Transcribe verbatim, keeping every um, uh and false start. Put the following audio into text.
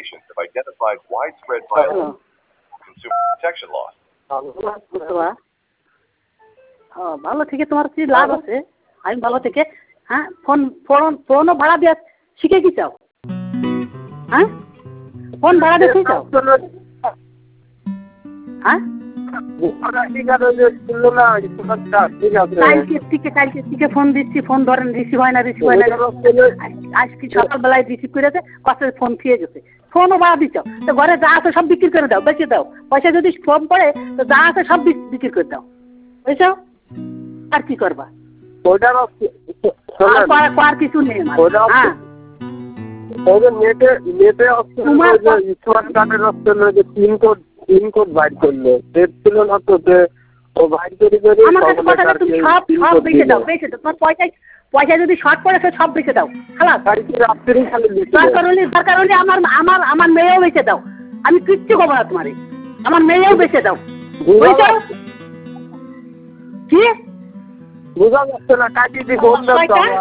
organizations have identified widespread violations of consumer protection laws. হ্যাঁ ভালো থেকে তোমার কি লাভ আছে আমি ভালো থেকে হ্যাঁ ফোন ফোন ফোনও ভাড়া দিয়ে শিখে কি চাও হ্যাঁ ফোন ভাড়া দিয়ে চাও হ্যাঁ ফোন দিচ্ছি ফোন ধরেন রিসিভ হয় না রিসিভ হয় না আজকে সকালবেলায় রিসিভ করেছে কত ফোন খেয়ে গেছে ফোনও ভাড়া দিচ্ছ তো ঘরে যা আছে সব বিক্রি করে দাও বেঁচে দাও পয়সা যদি কম পড়ে তো যা আছে সব বিক্রি করে দাও বুঝছো আর কি করবা আর কিছু নেই নেটে নেটে পিনকোড পিনকোড বাইর করলো সেট ছিল না তো যে ও বাইর করে করে তুমি সব সব বেঁচে দাও বেঁচে দাও তোমার পয়সা পয়সা যদি শর্ট পড়ে সে সব বেঁচে দাও খালাস দরকার হলে দরকার হলে আমার আমার আমার মেয়েও বেঁচে দাও আমি কিচ্ছু করবো না তোমারে আমার মেয়েও বেঁচে দাও কি বোঝা যাচ্ছে না কাটিয়ে দিয়ে